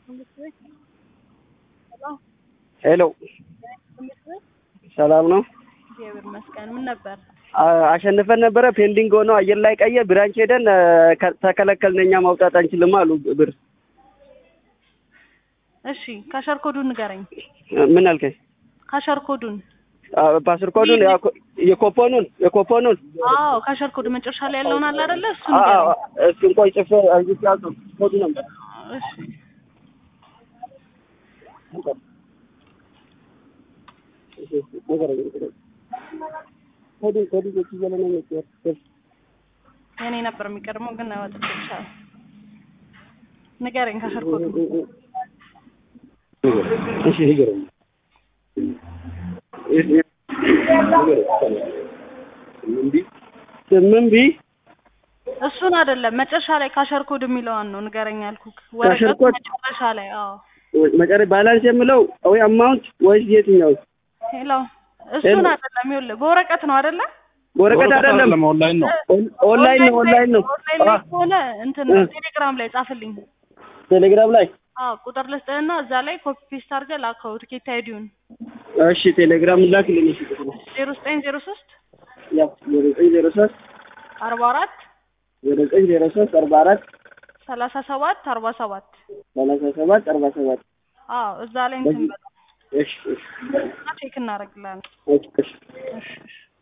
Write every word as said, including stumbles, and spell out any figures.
ሄሎ ሰላም ነው? እግዚአብሔር ይመስገን። ምን ነበር? አሸንፈን ነበረ ፔንዲንግ ሆኖ አየር ላይ ቀየ ብራንች ሄደን ተከለከልን። እኛ ማውጣት አንችልም አሉ ብር። እሺ ካሸር ኮዱን ንገረኝ። ምን አልከኝ? ካሸር ኮዱን ፓስወርድ ኮዱን የኮፖኑን የኮፖኑን አዎ ካሸር ኮድ መጨረሻ ላይ ያለውን አለ አይደለ? እሱ ንገረኝ። አዎ እሱን ቆይ ጽፌ አርግቼ አልኩ። ኮዱ ነበር። እሺ ኮዱ ኮዱ እየተዘለ ነው የሚቀር የኔ ነበር የሚቀድመው ግን አወጣችሻል። ንገረኝ ካሸር ኮዱ። እሺ ንገረኝ። ስምንት ቢ እሱን አይደለም መጨረሻ ላይ ካሸር ኮድ የሚለውን ነው ንገረኝ ያልኩክ። ወረቀቱ መጨረሻ ላይ አዎ መጨረሻ ባላንስ የምለው ወይ አማውንት ወይስ የትኛው? ሄሎ እሱን አይደለም ይኸውልህ በወረቀት ነው አይደለ? ወረቀት አይደለም ኦንላይን ነው። ኦንላይን ነው ኦንላይን ነው። ኦንላይን ሆነ እንትን ቴሌግራም ላይ ጻፍልኝ። ቴሌግራም ላይ አዎ ቁጥር ልስጥህና እዛ ላይ ኮፒ ፔስት አድርገህ ላከው ትኬት አይዲውን። እሺ ቴሌግራም ላክልኝ። እሺ ዜሮ ዘጠኝ ዜሮ ሶስት ያ ዜሮ ዘጠኝ ዜሮ ሶስት አርባ አራት ዜሮ ዘጠኝ ዜሮ ሶስት አርባ አራት ሰላሳ ሰባት አርባ ሰባት ሰላሳ ሰባት አርባ ሰባት አዎ እዛ ላይ እንትን በለው። እሺ እሺ ቼክ እናደርግልሃለን። እሺ እሺ እሺ